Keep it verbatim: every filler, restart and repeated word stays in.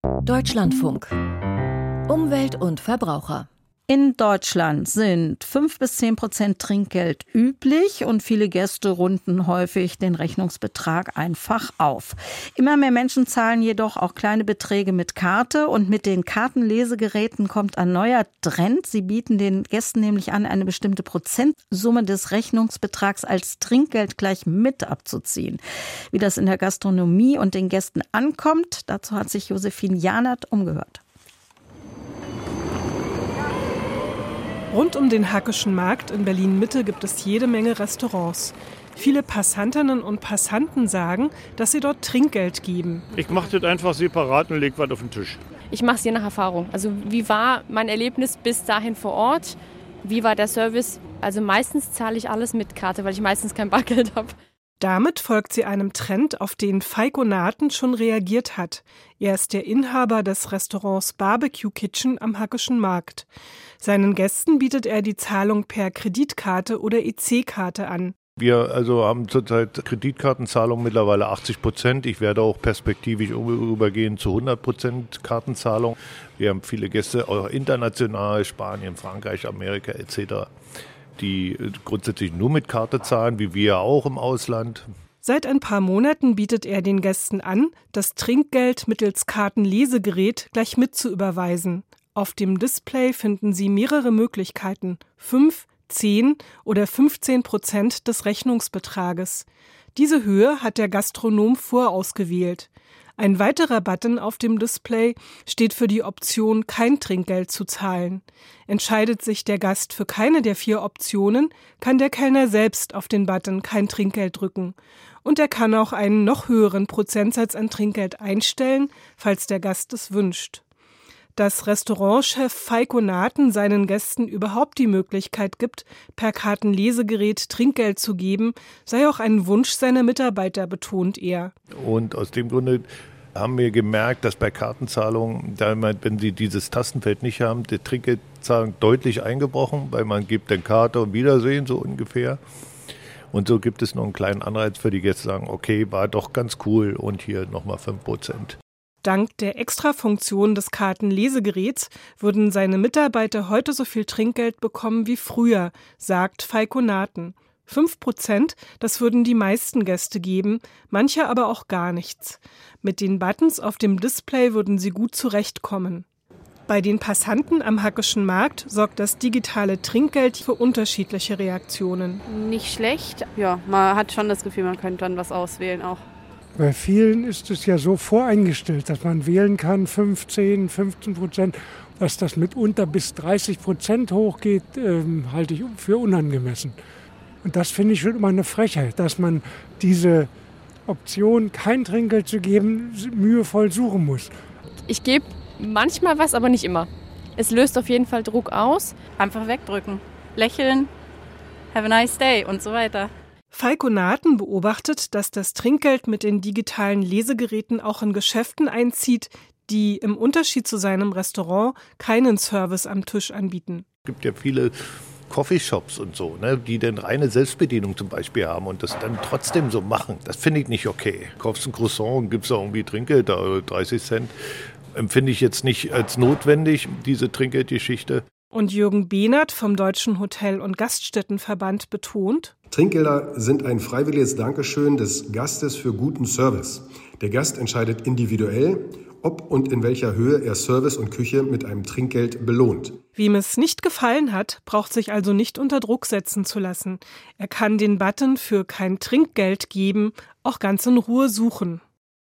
Deutschlandfunk. Umwelt und Verbraucher. In Deutschland sind fünf bis zehn Prozent Trinkgeld üblich und viele Gäste runden häufig den Rechnungsbetrag einfach auf. Immer mehr Menschen zahlen jedoch auch kleine Beträge mit Karte und mit den Kartenlesegeräten kommt ein neuer Trend. Sie bieten den Gästen nämlich an, eine bestimmte Prozentsumme des Rechnungsbetrags als Trinkgeld gleich mit abzuziehen. Wie das in der Gastronomie und den Gästen ankommt, dazu hat sich Josephine Janert umgehört. Rund um den Hackischen Markt in Berlin-Mitte gibt es jede Menge Restaurants. Viele Passantinnen und Passanten sagen, dass sie dort Trinkgeld geben. Ich mache das einfach separat und lege was auf den Tisch. Ich mache es je nach Erfahrung. Also wie war mein Erlebnis bis dahin vor Ort? Wie war der Service? Also meistens zahle ich alles mit Karte, weil ich meistens kein Bargeld habe. Damit folgt sie einem Trend, auf den Feiko Naten schon reagiert hat. Er ist der Inhaber des Restaurants Barbecue Kitchen am Hackischen Markt. Seinen Gästen bietet er die Zahlung per Kreditkarte oder E C-Karte an. Wir also haben zurzeit Kreditkartenzahlung mittlerweile achtzig Prozent. Ich werde auch perspektivisch übergehen zu hundert Prozent Kartenzahlung. Wir haben viele Gäste, auch international, Spanien, Frankreich, Amerika et cetera, die grundsätzlich nur mit Karte zahlen, wie wir auch im Ausland. Seit ein paar Monaten bietet er den Gästen an, das Trinkgeld mittels Kartenlesegerät gleich mit zu überweisen. Auf dem Display finden Sie mehrere Möglichkeiten, fünf, zehn oder fünfzehn Prozent des Rechnungsbetrages. Diese Höhe hat der Gastronom vorausgewählt. Ein weiterer Button auf dem Display steht für die Option, kein Trinkgeld zu zahlen. Entscheidet sich der Gast für keine der vier Optionen, kann der Kellner selbst auf den Button kein Trinkgeld drücken. Und er kann auch einen noch höheren Prozentsatz an Trinkgeld einstellen, falls der Gast es wünscht. Dass Restaurantchef Feiko Naten seinen Gästen überhaupt die Möglichkeit gibt, per Kartenlesegerät Trinkgeld zu geben, sei auch ein Wunsch seiner Mitarbeiter, betont er. Und aus dem Grunde haben wir gemerkt, dass bei Kartenzahlungen, wenn sie dieses Tastenfeld nicht haben, die Trinkgeldzahlung deutlich eingebrochen, weil man gibt dann Karte und Wiedersehen so ungefähr. Und so gibt es noch einen kleinen Anreiz für die Gäste, sagen, okay, war doch ganz cool und hier nochmal fünf Prozent. Dank der Extrafunktion des Kartenlesegeräts würden seine Mitarbeiter heute so viel Trinkgeld bekommen wie früher, sagt Feiko Naten. Fünf Prozent, das würden die meisten Gäste geben, manche aber auch gar nichts. Mit den Buttons auf dem Display würden sie gut zurechtkommen. Bei den Passanten am Hackischen Markt sorgt das digitale Trinkgeld für unterschiedliche Reaktionen. Nicht schlecht. Ja, man hat schon das Gefühl, man könnte dann was auswählen auch. Bei vielen ist es ja so voreingestellt, dass man wählen kann, fünfzehn, fünfzehn Prozent. Dass das mitunter bis dreißig Prozent hochgeht, ähm, halte ich für unangemessen. Und das finde ich schon immer eine Frechheit, dass man diese Option, kein Trinkgeld zu geben, mühevoll suchen muss. Ich gebe manchmal was, aber nicht immer. Es löst auf jeden Fall Druck aus. Einfach wegdrücken, lächeln, have a nice day und so weiter. Feiko Naten beobachtet, dass das Trinkgeld mit den digitalen Lesegeräten auch in Geschäften einzieht, die im Unterschied zu seinem Restaurant keinen Service am Tisch anbieten. Es gibt ja viele Coffeeshops und so, ne, die dann reine Selbstbedienung zum Beispiel haben und das dann trotzdem so machen. Das finde ich nicht okay. Kaufst ein Croissant und gibst da irgendwie Trinkgeld, da dreißig Cent. Empfinde ich jetzt nicht als notwendig, diese Trinkgeldgeschichte. Und Jürgen Behnert vom Deutschen Hotel- und Gaststättenverband betont: Trinkgelder sind ein freiwilliges Dankeschön des Gastes für guten Service. Der Gast entscheidet individuell, ob und in welcher Höhe er Service und Küche mit einem Trinkgeld belohnt. Wem es nicht gefallen hat, braucht sich also nicht unter Druck setzen zu lassen. Er kann den Button für kein Trinkgeld geben auch ganz in Ruhe suchen.